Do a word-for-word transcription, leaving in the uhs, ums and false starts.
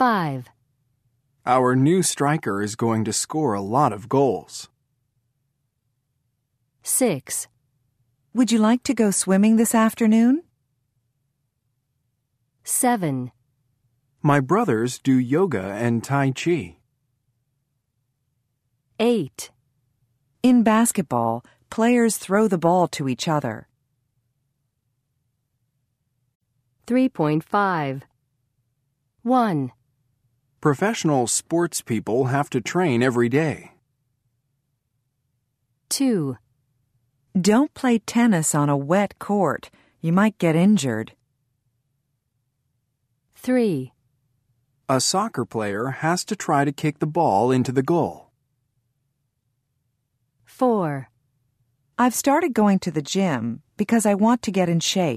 five. Our new striker is going to score a lot of goals. six. Would you like to go swimming this afternoon? seven. My brothers do yoga and Tai Chi. eight. In basketball, players throw the ball to each other. three point five. one. Professional sports people have to train every day. two. Don't play tennis on a wet court. You might get injured. three. A soccer player has to try to kick the ball into the goal. four. I've started going to the gym because I want to get in shape.